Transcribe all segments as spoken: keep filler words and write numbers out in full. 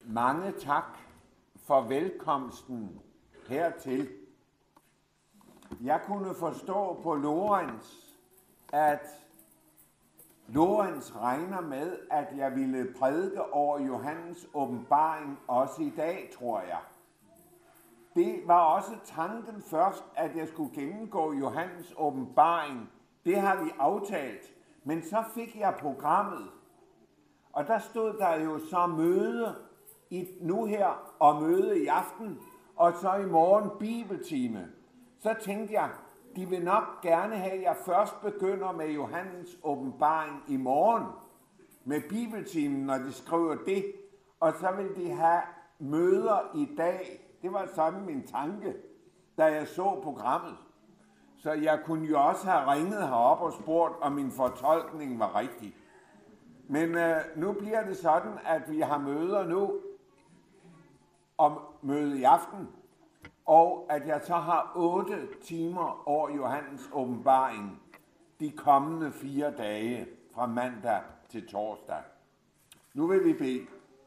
Mange tak for velkomsten hertil. Jeg kunne forstå på Lorenz, at Lorenz regner med, at jeg ville prædike over Johannes åbenbaring også i dag, tror jeg. Det var også tanken først, at jeg skulle gennemgå Johannes åbenbaring. Det har vi aftalt. Men så fik jeg programmet, og der stod der jo så møde i, nu her og møde i aften, og så i morgen bibeltime. Så tænkte jeg, de vil nok gerne have, at jeg først begynder med Johannes åbenbaring i morgen, med bibeltimen, når de skriver det, og så vil de have møder i dag. Det var sådan min tanke, da jeg så programmet. Så jeg kunne jo også have ringet herop og spurgt, om min fortolkning var rigtig. Men øh, nu bliver det sådan, at vi har møder nu om møde i aften, og at jeg så har otte timer over Johannes åbenbaring de kommende fire dage fra mandag til torsdag. Nu vil vi bede.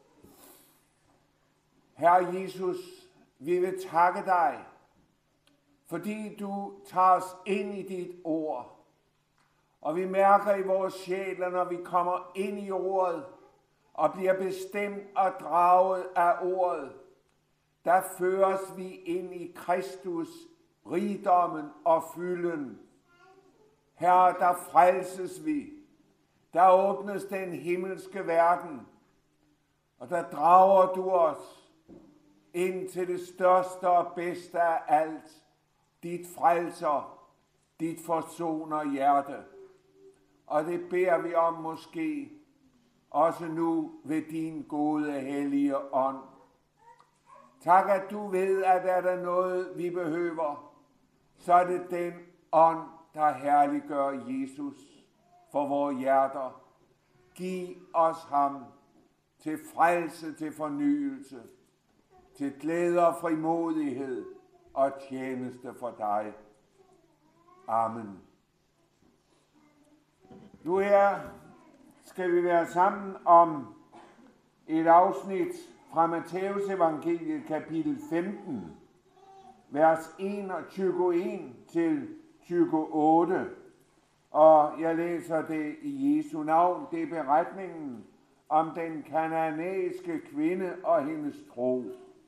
Herre Jesus, vi vil takke dig, fordi du tager os ind i dit ord. Og vi mærker i vores sjæler, når vi kommer ind i ordet og bliver bestemt og draget af ordet, der føres vi ind i Kristus, rigdommen og fylden. Herre, der frelses vi. Der åbnes den himmelske verden, og der drager du os ind til det største og bedste af alt, dit frelser, dit forsoner hjerte. Og det beder vi om måske også nu ved din gode hellige ånd. Tak, at du ved, at er der noget, vi behøver, så er det den ånd, der herliggør Jesus for vores hjerter. Giv os ham til frelse, til fornyelse, til glæde og frimodighed og tjeneste for dig. Amen. Nu her skal vi være sammen om et afsnit fra Matthæus evangeliet kapitel femten, vers enogtyve til tyveotte. Og jeg læser det i Jesu navn. Det er beretningen om den kananæiske kvinde og hendes tro.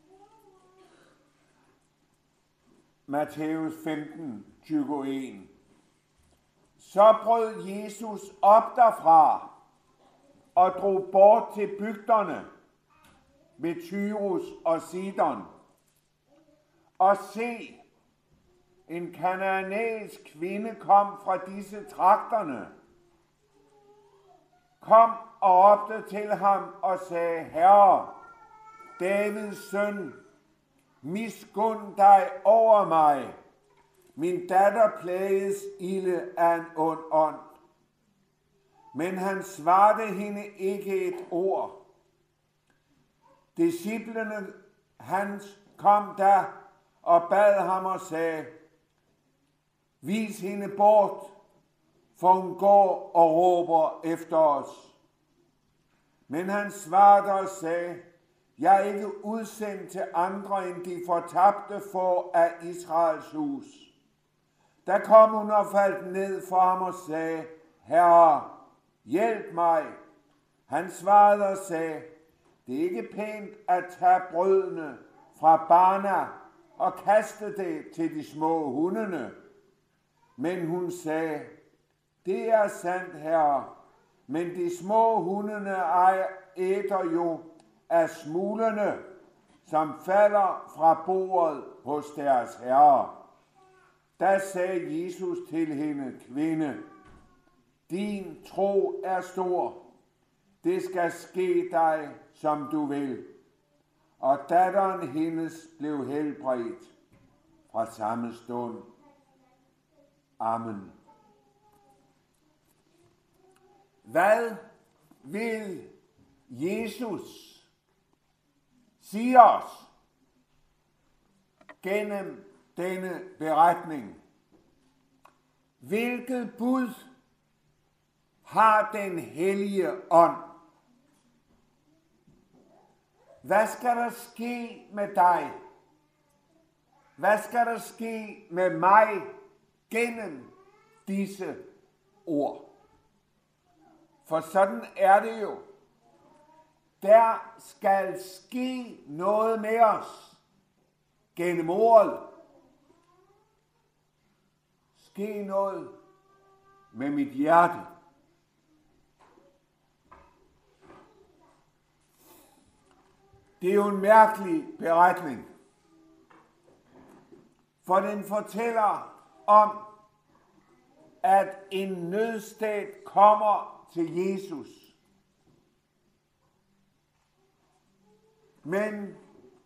Matthæus femten, tyve. Så brød Jesus op derfra og drog bort til bygderne ved Tyrus og Sidon. Og se, en kananæisk kvinde kom fra disse tragterne, kom og råbte til ham og sagde, Herre, Davids søn, miskund dig over mig. Min datter plages ilde af en ond ånd. Men han svarede hende ikke et ord. Disciplene hans kom da og bad ham og sagde, vis hende bort, for hun går og råber efter os. Men han svarede og sagde, jeg er ikke udsendt til andre end de fortabte får af Israels hus. Der kom hun og faldt ned for ham og sagde, Herre, hjælp mig. Han svarede og sagde, det er ikke pænt at tage brødene fra barna og kaste det til de små hundene. Men hun sagde, det er sandt, Herre, men de små hundene æter jo af smulerne, som falder fra bordet hos deres herre. Da sagde Jesus til hende, kvinde, din tro er stor. Det skal ske dig, som du vil. Og datteren hendes blev helbredt fra samme stund. Amen. Hvad vil Jesus sige os gennem denne beretning? Hvilket bud har den hellige ånd? Hvad skal der ske med dig? Hvad skal der ske med mig gennem disse ord? For sådan er det jo. Der skal ske noget med os gennem ordet. Ske noget med mit hjerte. Det er jo en mærkelig beretning, for den fortæller om, at en nødstat kommer til Jesus. Men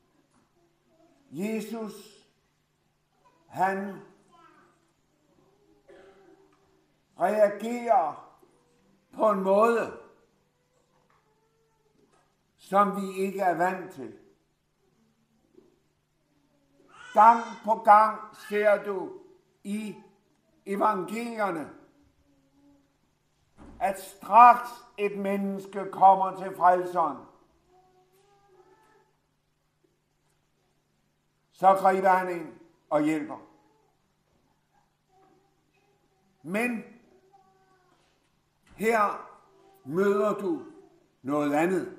Jesus, han reagerer på en måde, som vi ikke er vant til. Gang på gang ser du i evangelierne, at straks et menneske kommer til frelseren, så griber han ind og hjælper. Men her møder du noget andet.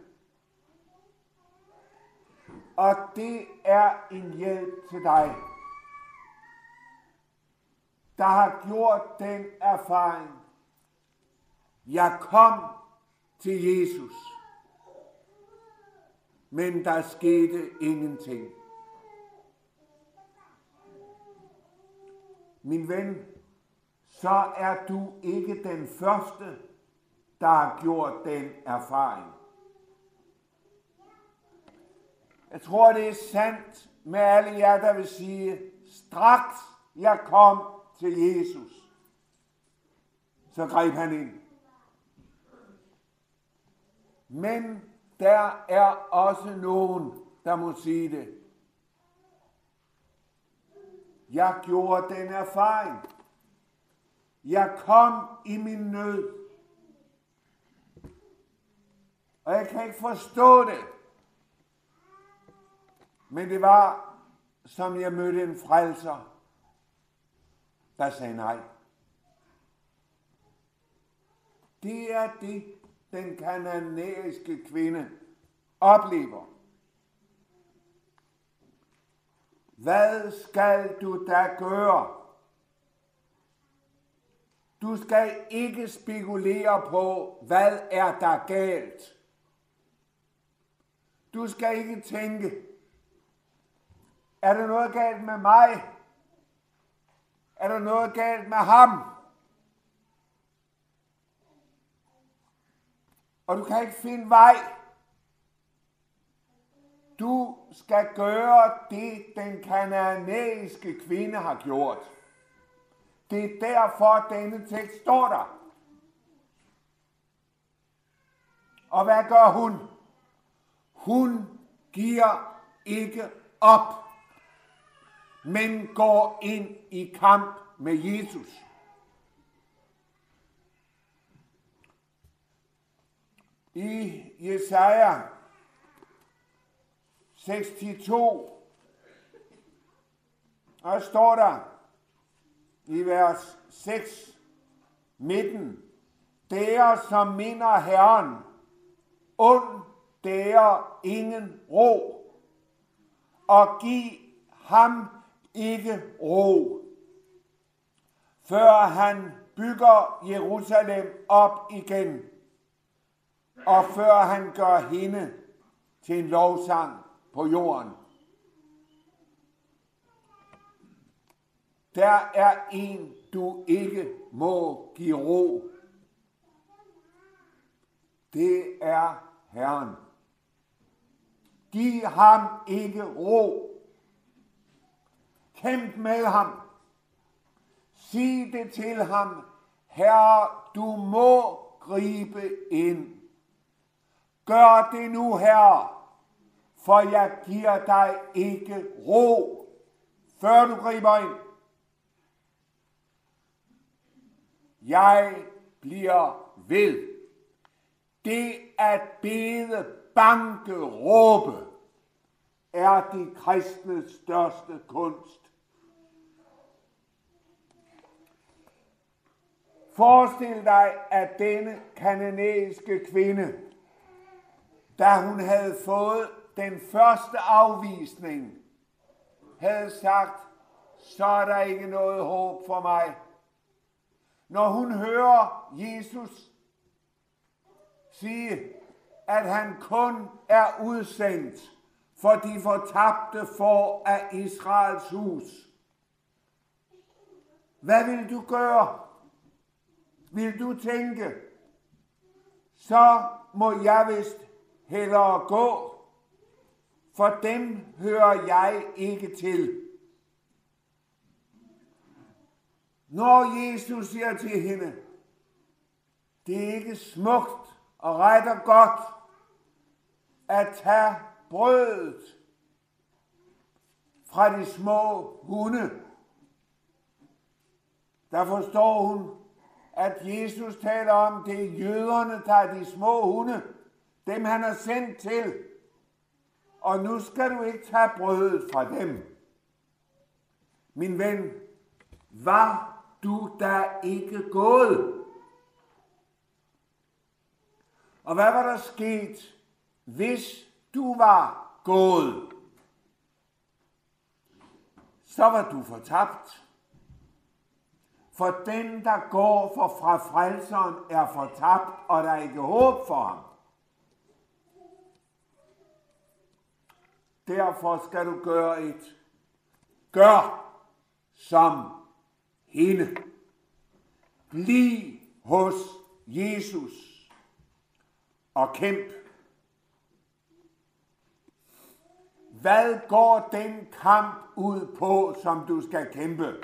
Og det er en hjælp til dig, der har gjort den erfaring. Jeg kom til Jesus, men der skete ingenting. Min ven, så er du ikke den første, der har gjort den erfaring. Jeg tror, det er sandt med alle jer, der vil sige, straks jeg kom til Jesus, så greb han ind. Men der er også nogen, der må sige det. Jeg gjorde den erfaring. Jeg kom i min nød. Og jeg kan ikke forstå det. Men det var, som jeg mødte en frelser, der sagde nej. Det er det, den kananæiske kvinde oplever. Hvad skal du da gøre? Du skal ikke spekulere på, hvad er der galt. Du skal ikke tænke, er der noget galt med mig? Er der noget galt med ham? Og du kan ikke finde vej. Du skal gøre det, den kananæiske kvinde har gjort. Det er derfor, denne tekst står der. Og hvad gør hun? Hun giver ikke op, men går ind i kamp med Jesus. I Jesaja seksogtres, der står der i vers seks, midten, dere som minder Herren, und dere ingen ro, og giv ham ikke ro, før han bygger Jerusalem op igen, og før han gør hende til en lovsang på jorden. Der er en, du ikke må give ro. Det er Herren. Giv ham ikke ro. Kæmp med ham. Sig det til ham. Herre, du må gribe ind. Gør det nu, Herre, for jeg giver dig ikke ro, før du griber ind. Jeg bliver ved. Det at bede, banke, råbe, er de kristnes største kunst. Forestil dig, at denne kananæiske kvinde, da hun havde fået den første afvisning, havde sagt, så er der ikke noget håb for mig. Når hun hører Jesus sige, at han kun er udsendt for de fortabte får af Israels hus. Hvad vil du gøre? Vil du tænke, så må jeg vist hellere gå, for dem hører jeg ikke til. Når Jesus siger til hende, det er ikke smukt og ret og godt at tage brødet fra de små hunde, der forstår hun, at Jesus taler om, det er jøderne, der er de små hunde, dem han har sendt til, og nu skal du ikke tage brødet fra dem. Min ven, var du der ikke gået? Og hvad var der sket, hvis du var gået? Så var du fortabt. For den, der går for fra frelseren, er fortabt, og der er ikke håb for ham. Derfor skal du gøre et. Gør som hende. Bliv hos Jesus og kæmp. Hvad går den kamp ud på, som du skal kæmpe?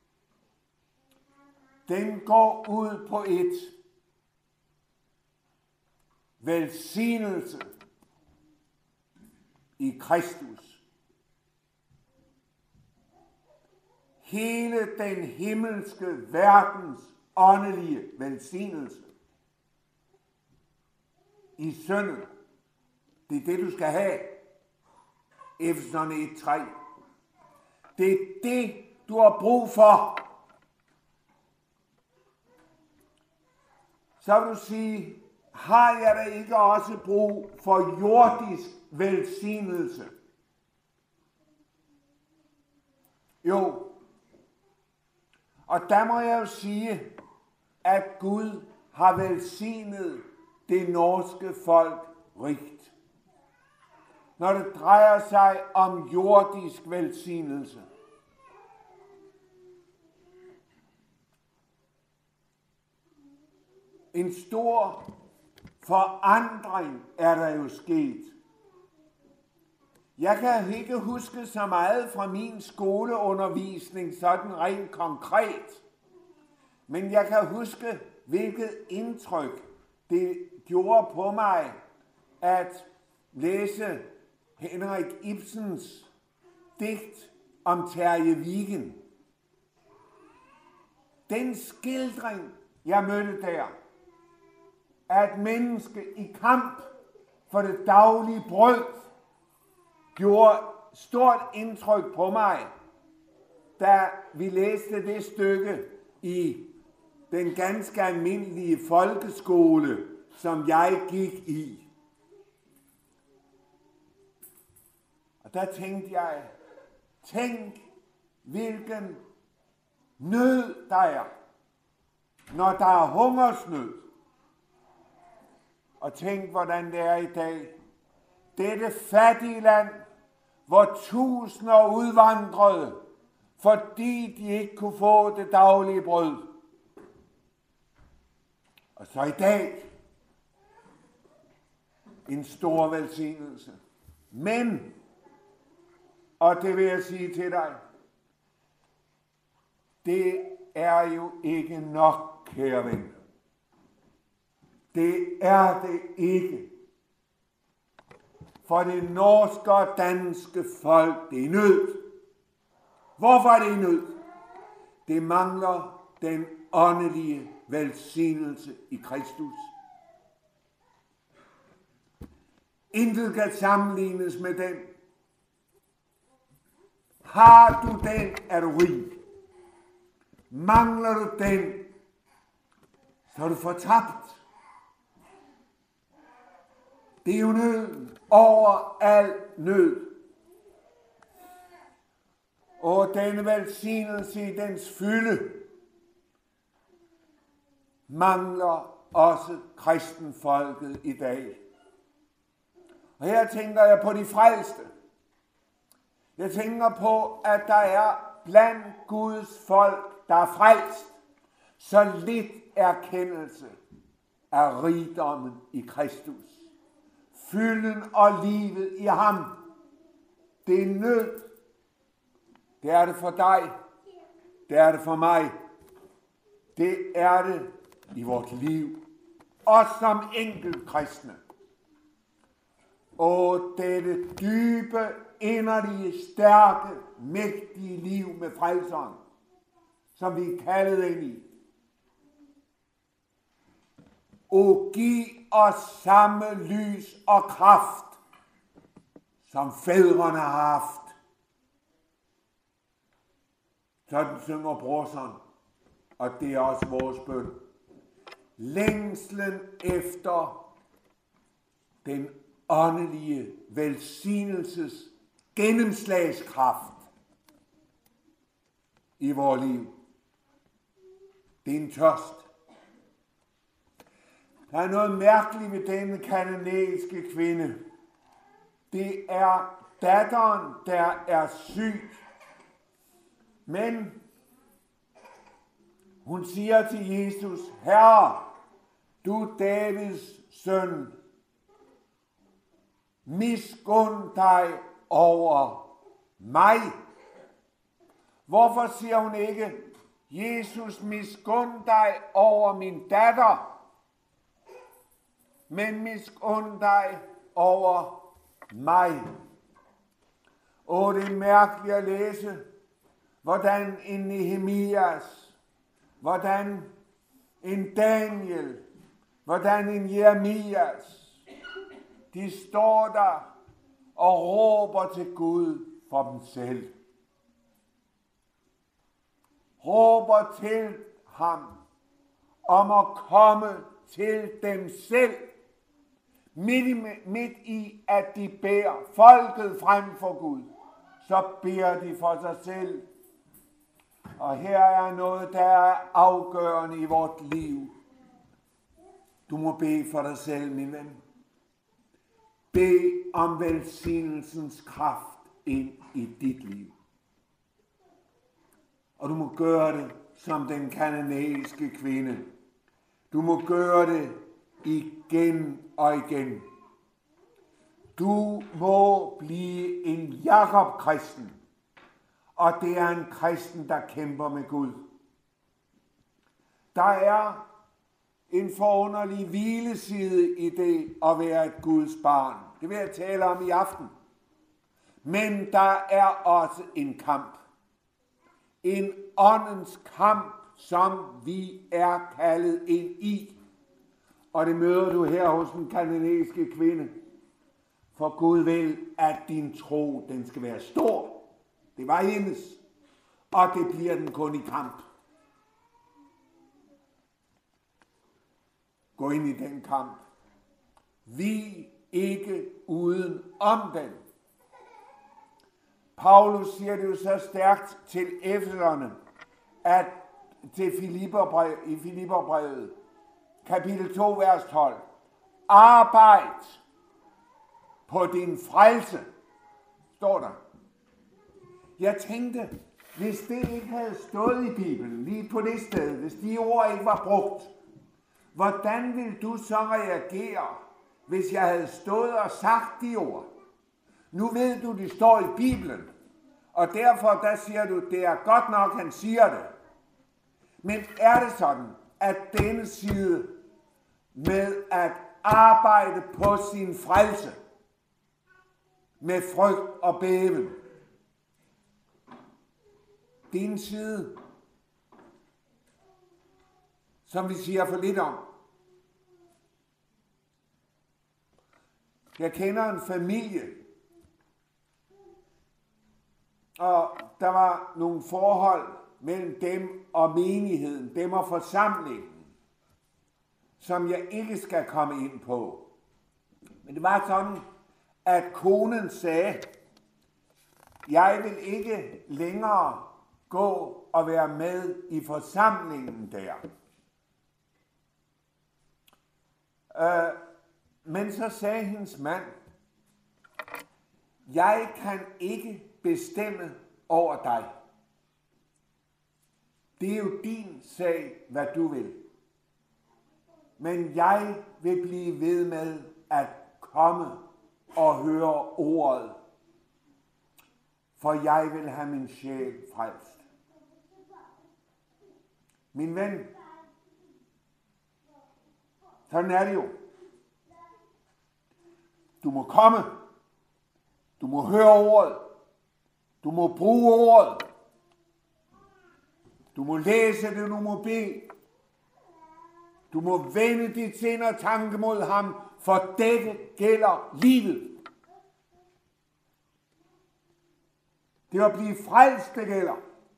Den går ud på et. Velsignelse i Kristus. Hele den himmelske verdens åndelige velsignelse i sønnen. Det er det, du skal have. Efeserne et tre. Det er det, du har brug for. Så vil du sige, har jeg da ikke også brug for jordisk velsignelse? Jo. Og der må jeg jo sige, at Gud har velsignet det norske folk rigt. Når det drejer sig om jordisk velsignelse. En stor forandring er der jo sket. Jeg kan ikke huske så meget fra min skoleundervisning, sådan rent konkret. Men jeg kan huske, hvilket indtryk det gjorde på mig at læse Henrik Ibsens digt om Terje Vigen. Den skildring, jeg mødte der, af et menneske i kamp for det daglige brød, gjorde stort indtryk på mig, da vi læste det stykke i den ganske almindelige folkeskole, som jeg gik i. Og der tænkte jeg, tænk hvilken nød der er, når der er hungersnød. Og tænk, hvordan det er i dag. Dette fattige land, hvor tusinder udvandrede, fordi de ikke kunne få det daglige brød. Og så i dag, en stor velsignelse. Men, og det vil jeg sige til dig, det er jo ikke nok, kære ven. Det er det ikke. For det norske og danske folk, det er nød. Hvorfor er det nød? Det mangler den åndelige velsignelse i Kristus. Intet kan sammenlignes med den. Har du den, er du rig. Mangler du den, så er du fortabt. Det er jo nød over al nød. Og denne velsignelse i dens fylde mangler også kristenfolket i dag. Og her tænker jeg på de frelste. Jeg tænker på, at der er blandt Guds folk, der er frelst, så lidt erkendelse af rigdommen i Kristus. Fylden og livet i ham. Det er nød. Det er det for dig. Det er det for mig. Det er det i vort liv. Også som enkelt kristne. Og dette dybe, inderlige, stærke, mægtige liv med frelseren, som vi er kaldet ind i. Og giv os samme lys og kraft, som fædrene har haft. Sådan synger Brorson, og det er også vores bøn. Længslen efter den åndelige velsignelses gennemslagskraft i vores liv. Det er en tørst. Der er noget mærkeligt ved denne kananæiske kvinde. Det er datteren, der er syg. Men hun siger til Jesus, Herre, du Davids søn, miskund dig over mig. Hvorfor siger hun ikke, Jesus, miskund dig over min datter, men miskund dig over mig? Og det er mærkeligt at læse, hvordan en Nehemias, hvordan en Daniel, hvordan en Jeremias, de står der og råber til Gud for dem selv. Råber til ham om at komme til dem selv, midt i, midt i at de beder folket frem for Gud, så beder de for sig selv. Og her er noget, der er afgørende i vort liv. Du må bede for dig selv, min ven. Bed om velsignelsens kraft ind i dit liv. Og du må gøre det som den kananæiske kvinde. Du må gøre det igen og igen. Du må blive en Jakob-kristen. Og det er en kristen, der kæmper med Gud. Der er en forunderlig hvileside i det at være et Guds barn. Det vil jeg tale om i aften. Men der er også en kamp. En åndens kamp, som vi er kaldet ind i. Og det møder du her hos den kananæiske kvinde. For Gud vil, at din tro, den skal være stor. Det var hendes. Og det bliver den kun i kamp. Gå ind i den kamp. Vi ikke uden om den. Paulus siger det jo så stærkt til Efeserne, at til Filipperbrevet, i Filipperbrevet, kapitel to, vers tolv. Arbejd på din frelse, står der. Jeg tænkte, hvis det ikke havde stået i Bibelen, lige på det sted, hvis de ord ikke var brugt, hvordan ville du så reagere, hvis jeg havde stået og sagt de ord? Nu ved du, de står i Bibelen, og derfor der siger du, det er godt nok, han siger det. Men er det sådan, at denne side med at arbejde på sin frelse, med frygt og bæven, det er en side, som vi siger for lidt om. Jeg kender en familie, og der var nogle forhold mellem dem og menigheden, dem og forsamlingen, som jeg ikke skal komme ind på. Men det var sådan, at konen sagde, jeg vil ikke længere gå og være med i forsamlingen der. Øh, men så sagde hendes mand, jeg kan ikke bestemme over dig. Det er jo din sag, hvad du vil. Men jeg vil blive ved med at komme og høre ordet, for jeg vil have min sjæl frelst. Min ven, sådan er det jo. Du må komme. Du må høre ordet. Du må bruge ordet. Du må læse det, du må bede. Du må vende dit sind og tanke mod ham, for dette gælder livet. Det at blive frelst, det gælder.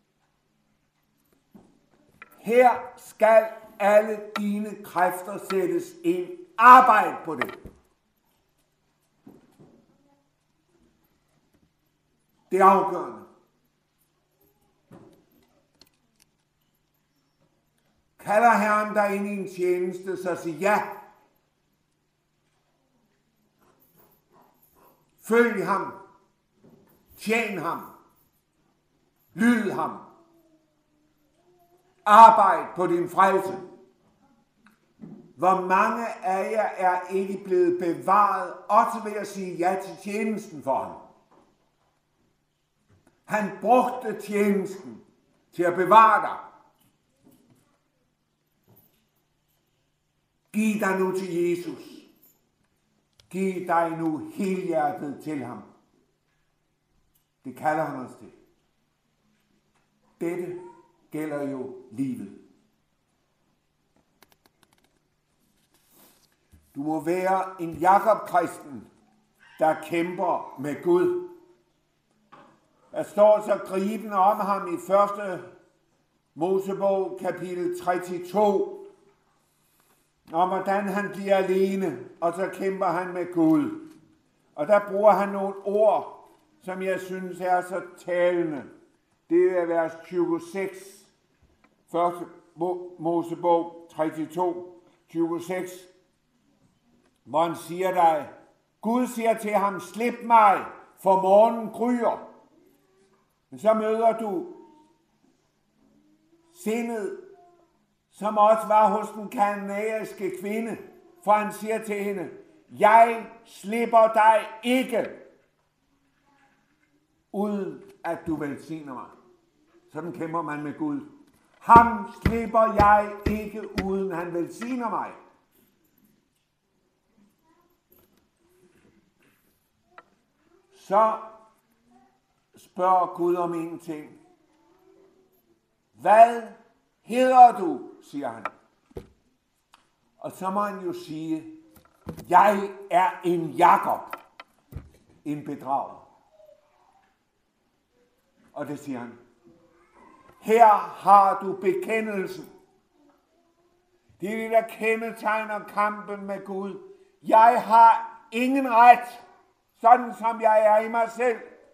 Her skal alle dine kræfter sættes ind. Arbejd på det. Det er afgørende. Kalder Herren dig ind i en tjeneste, så sig ja. Følg ham. Tjen ham. Lyd ham. Arbejd på din frelse. Hvor mange af jer er ikke blevet bevaret, også ved at sige ja til tjenesten for ham? Han brugte tjenesten til at bevare dig. Giv dig nu til Jesus. Giv dig nu helhjertet til ham. Det kalder han os til. Dette gælder jo livet. Du må være en Jakob-kristen, der kæmper med Gud. Der står så gribende om ham i første Mosebog kapitel treogtyve, om hvordan han bliver alene, og så kæmper han med Gud. Og der bruger han nogle ord, som jeg synes er så talende. Det er vers tyve-seks, første Mosebog treogtyve, tyve-seks, hvor han siger dig, Gud siger til ham, slip mig, for morgenen gryer. Men så møder du sindet, som også var hos den kananæiske kvinde, for han siger til hende, jeg slipper dig ikke, uden at du velsigner mig. Sådan kæmper man med Gud. Ham slipper jeg ikke, uden han velsigner mig. Så spørger Gud om en ting. Hvad hedder du, siger han. Og så må han jo sige, jeg er en Jakob, en bedrager. Og det siger han. Her har du bekendelsen. Det er det, der kendetegner kampen med Gud. Jeg har ingen ret, sådan som jeg er i mig selv.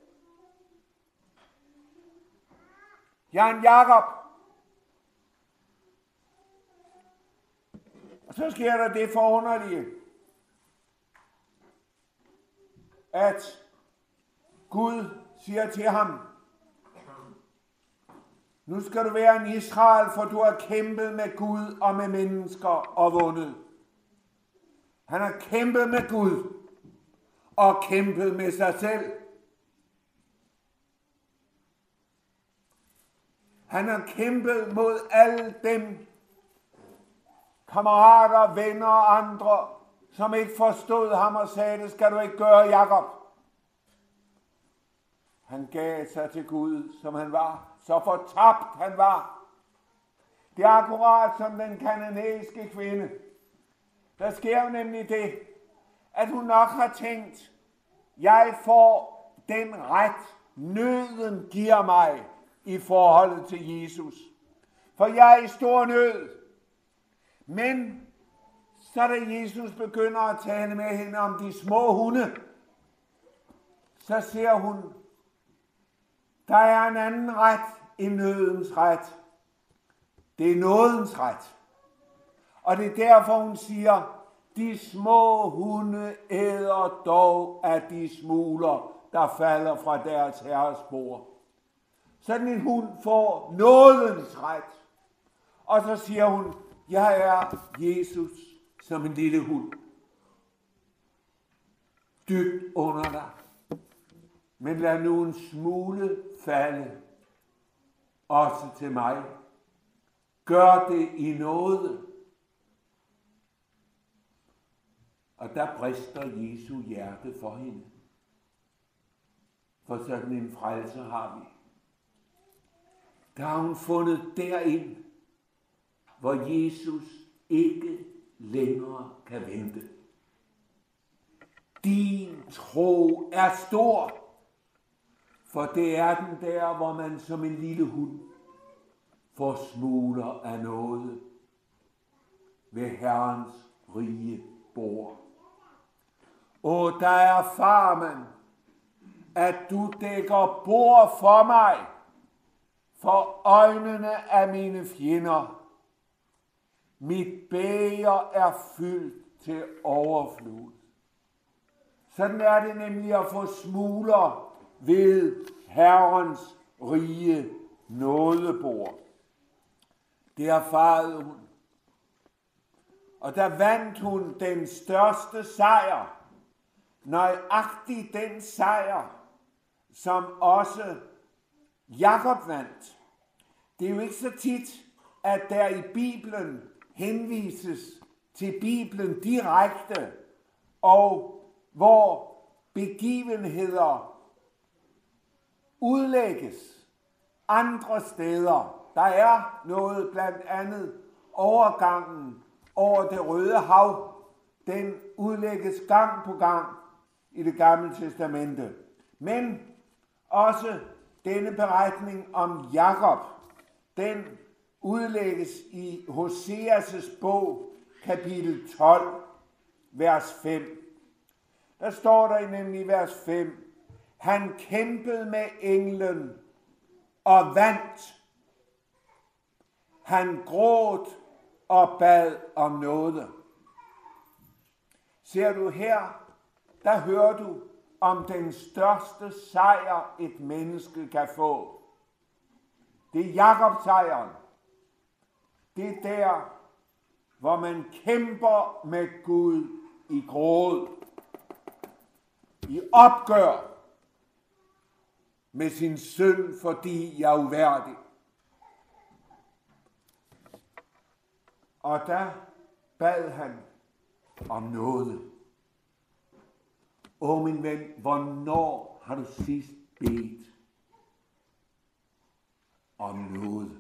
Jeg er en Jakob. Og så sker der det forunderlige, at Gud siger til ham, nu skal du være en Israel, for du har kæmpet med Gud og med mennesker og vundet. Han har kæmpet med Gud og kæmpet med sig selv. Han har kæmpet mod alle dem, kammerater, venner og andre, som ikke forstod ham og sagde, det skal du ikke gøre, Jakob. Han gav sig til Gud, som han var. Så fortabt han var. Det er akkurat som den kananæiske kvinde. Der sker jo nemlig det, at hun nok har tænkt, jeg får den ret, nøden giver mig i forholdet til Jesus. For jeg er i stor nød. Men så da Jesus begynder at tale med hende om de små hunde, så ser hun, der er en anden ret end nødens ret. Det er nådens ret. Og det er derfor, hun siger, de små hunde æder dog af de smuler, der falder fra deres herres bord. Sådan en hund får nådens ret. Og så siger hun, jeg er Jesus som en lille hund. Dybt under dig. Men lad nu en smule falde, også til mig. Gør det i nåde. Og der brister Jesu hjerte for hende. For sådan en frelser har vi. Der har hun fundet derind, hvor Jesus ikke længere kan vente. Din tro er stor, for det er den der, hvor man som en lille hund får smuler af noget ved Herrens rige bord. Og der erfarer man, at du dækker bord for mig, for øjnene af mine fjender. Mit bæger er fyldt til overflod. Sådan er det nemlig at få smuler ved Herrens rige nådebord. Det erfarede hun. Og der vandt hun den største sejr. Nøjagtig den sejr, som også Jakob vandt. Det er jo ikke så tit, at der i Bibelen henvises til Bibelen direkte, og hvor begivenheder udlægges andre steder. Der er noget blandt andet overgangen over det Røde Hav. Den udlægges gang på gang i Det Gamle Testamente. Men også denne beretning om Jakob, den udlægges i Hoseas' bog, kapitel tolv, vers fem. Der står der nemlig i vers fem, han kæmpede med englen og vandt. Han gråd og bad om nåde. Ser du her, der hører du om den største sejr, et menneske kan få. Det er Jakobsejren. Det er der, hvor man kæmper med Gud i gråd, i opgør med sin synd, fordi jeg er uværdig. Og der bad han om noget. Åh, min ven, hvornår har du sidst bedt om noget?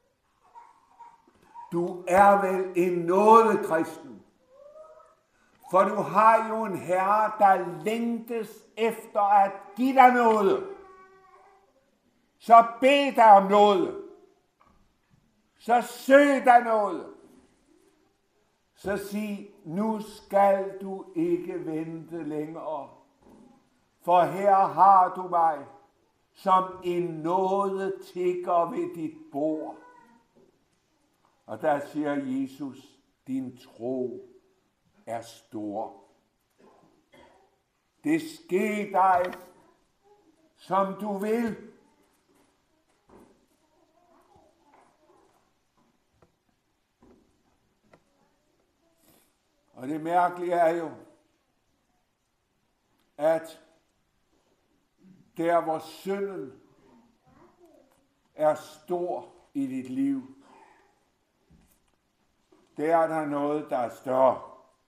Du er vel en nådekristen, for du har jo en Herre, der længtes efter at give dig noget. Så bed dig om noget. Så søg dig noget. Så sig, nu skal du ikke vente længere, for her har du mig som en nåde tigger ved dit bord. Og der siger Jesus, din tro er stor. Det sker dig, som du vil. Og det mærkelige er jo, at der hvor synden er stor i dit liv, der er der noget, der er større.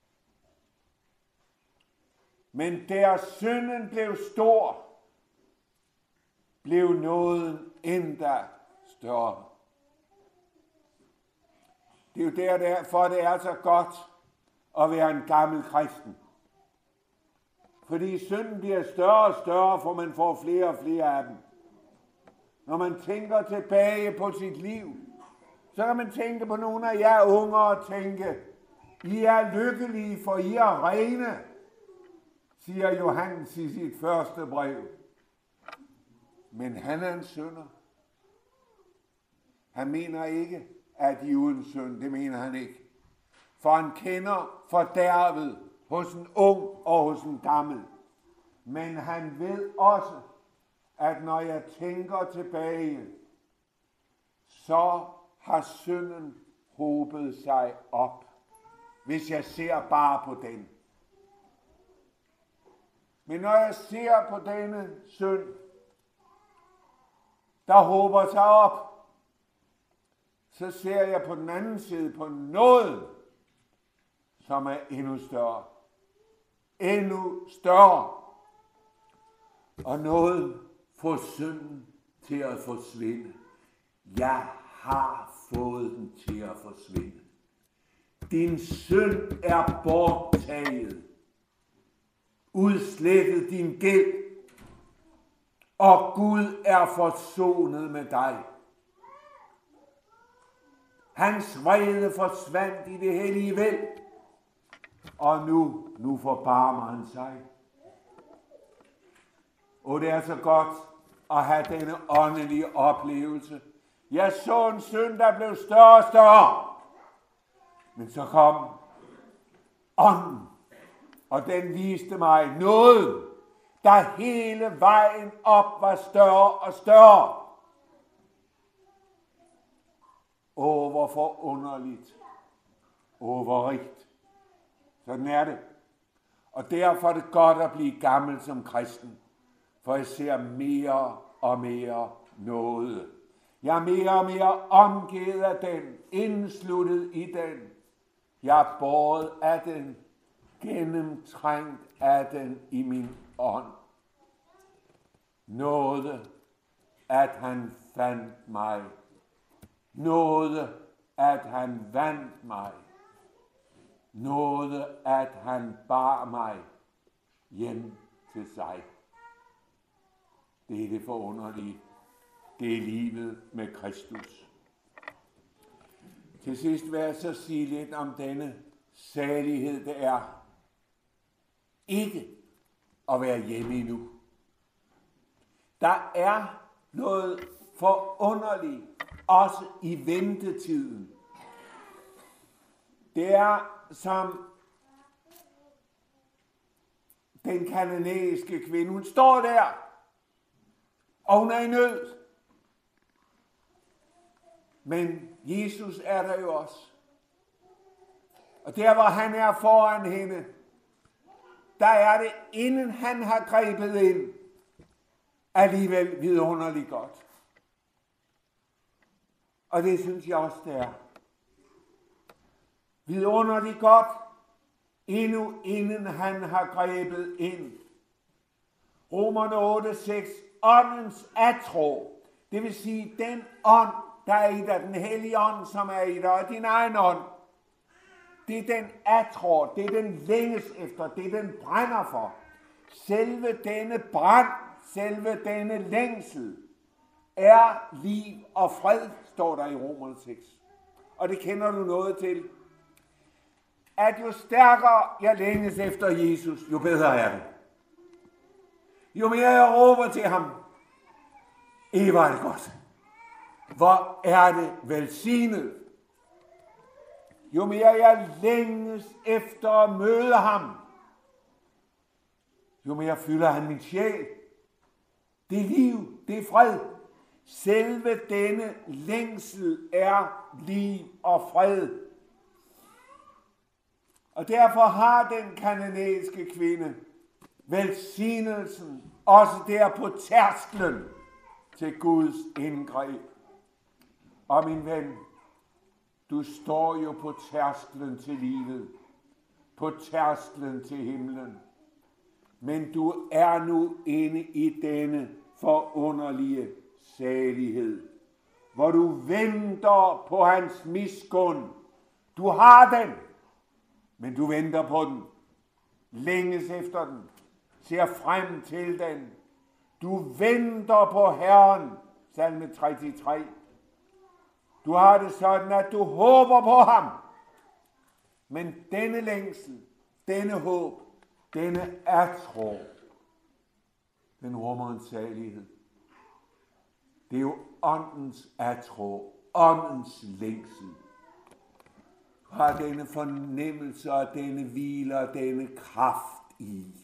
Men der synden blev stor, blev nåden endda større. Det er jo der, derfor det er så godt at være en gammel kristen. Fordi synden bliver større og større, for man får flere og flere af dem. Når man tænker tilbage på sit liv, så kan man tænke på nogle af jer unge og tænke, I er lykkelige, for I er rene, siger Johannes i sit første brev. Men han er en synder. Han mener ikke, at I er uden synd. Det mener han ikke. For han kender fordærvet hos en ung og hos en gammel. Men han ved også, at når jeg tænker tilbage, så har synden hobet sig op, hvis jeg ser bare på den. Men når jeg ser på denne synd, der håber sig op, så ser jeg på den anden side på noget, som er endnu større. Endnu større. Og noget får synden til at forsvinde. Jeg har fået den til at forsvinde. Din synd er borttaget. Udslettet din gæld. Og Gud er forsonet med dig. Hans vrede forsvandt i det hellige væld. Og nu, nu forbarmer han sig. Og det er så godt at have denne åndelige oplevelse. Jeg så en synd, der blev større og større. Men så kom ånden, og den viste mig noget, der hele vejen op var større og større. Åh, hvor forunderligt. Åh, hvor rigt. Sådan er det. Og derfor er det godt at blive gammel som kristen. For jeg ser mere og mere noget. Jeg er mere og mere omgivet af den, indsluttet i den. Jeg er båret af den, gennemtrængt af den i min ånd. Nåde, at han fandt mig. Nåde, at han vandt mig. Nåde, at han bar mig hjem til sig. Det er det forunderlige. Det er livet med Kristus. Til sidst vil jeg så sige lidt om denne salighed, det er ikke at være hjemme endnu. Der er noget forunderligt, også i ventetiden. Det er som den kananæiske kvinde. Hun står der, og hun er i nød. Men Jesus er der jo også. Og der, hvor han er foran hende, der er det, inden han har grebet ind, alligevel vidunderligt godt. Og det synes jeg også, det er. Vidunderligt godt, endnu inden han har grebet ind. Romerne otte seks, åndens atro, det vil sige den ånd, der er i dig, den hellige ånd, som er i dig, og din egen ånd. Det er den atro, det er den længes efter, det er den brænder for. Selve denne brand, selve denne længsel, er liv og fred, står der i Romerne seks. Og det kender du noget til. At jo stærkere jeg længes efter Jesus, jo bedre er det. Jo mere jeg råber til ham, I var det godt. Hvor er det velsignet. Jo mere jeg længes efter at møde ham, jo mere fylder han min sjæl. Det er liv, det er fred. Selve denne længsel er liv og fred. Og derfor har den kananæiske kvinde velsignelsen også der på tærsklen til Guds indgreb. Og min ven, du står jo på tærsklen til livet, på tærsklen til himlen. Men du er nu inde i denne forunderlige salighed, hvor du venter på hans miskund. Du har den, men du venter på den, længes efter den. ser frem til den. Du venter på Herren, salme treogtres. Du har det sådan, at du håber på ham. Men denne længsel, denne håb, denne atro, den rummer en salighed. Det er jo åndens atro, åndens længsel. Har denne fornemmelse og denne hvile og denne kraft i.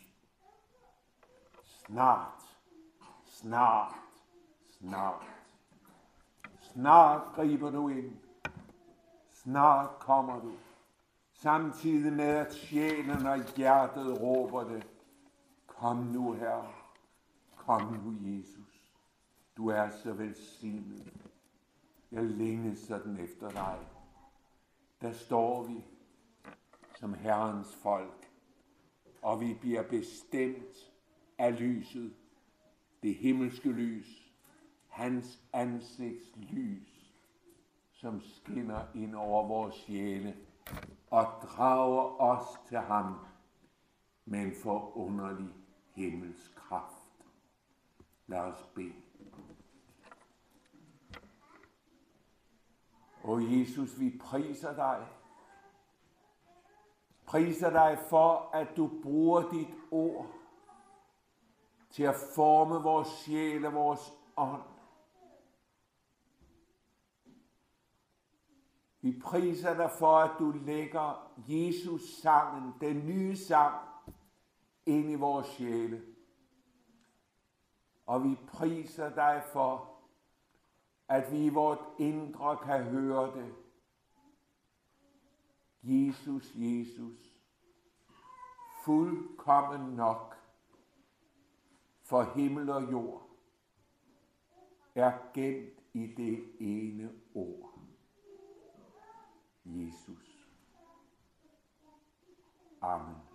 Snart, snart, snart. Snart griber du ind. Snart kommer du. Samtidig med at sjælen og hjertet råber det. Kom nu, Herre. Kom nu, Jesus. Du er så velsignet. Jeg længes sådan efter dig. Der står vi som Herrens folk, og vi bliver bestemt af lyset, det himmelske lys, hans ansigts lys, som skinner ind over vores sjæle og drager os til ham med en forunderlig himmelsk kraft. Lad os bede. O Jesus, vi priser dig. Priser dig for, at du bruger dit ord til at forme vores sjæl og vores ånd. Vi priser dig for, at du lægger Jesus-sangen, den nye sang, ind i vores sjæle. Og vi priser dig for, at vi i vort indre kan høre det. Jesus, Jesus, fuldkommen nok for himmel og jord, er gemt i det ene ord. Jesus. Amen.